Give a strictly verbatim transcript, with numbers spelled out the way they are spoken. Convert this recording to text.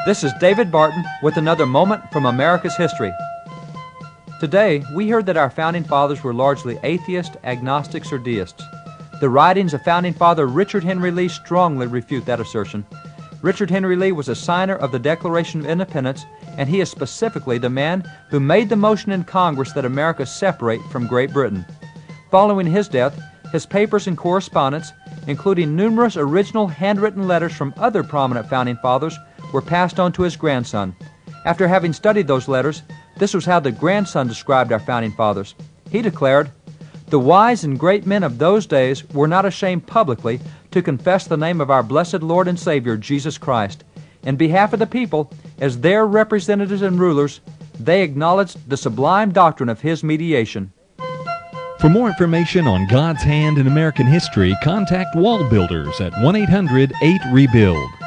This is David Barton with another moment from America's history. Today, we heard that our Founding Fathers were largely atheists, agnostics, or deists. The writings of Founding Father Richard Henry Lee strongly refute that assertion. Richard Henry Lee was a signer of the Declaration of Independence, and he is specifically the man who made the motion in Congress that America separate from Great Britain. Following his death, his papers and correspondence, including numerous original handwritten letters from other prominent Founding Fathers, were passed on to his grandson. After having studied those letters, this was how the grandson described our Founding Fathers. He declared, "The wise and great men of those days were not ashamed publicly to confess the name of our blessed Lord and Savior, Jesus Christ. In behalf of the people, as their representatives and rulers, they acknowledged the sublime doctrine of His mediation." For more information on God's hand in American history, contact Wall Builders at one eight hundred eight rebuild.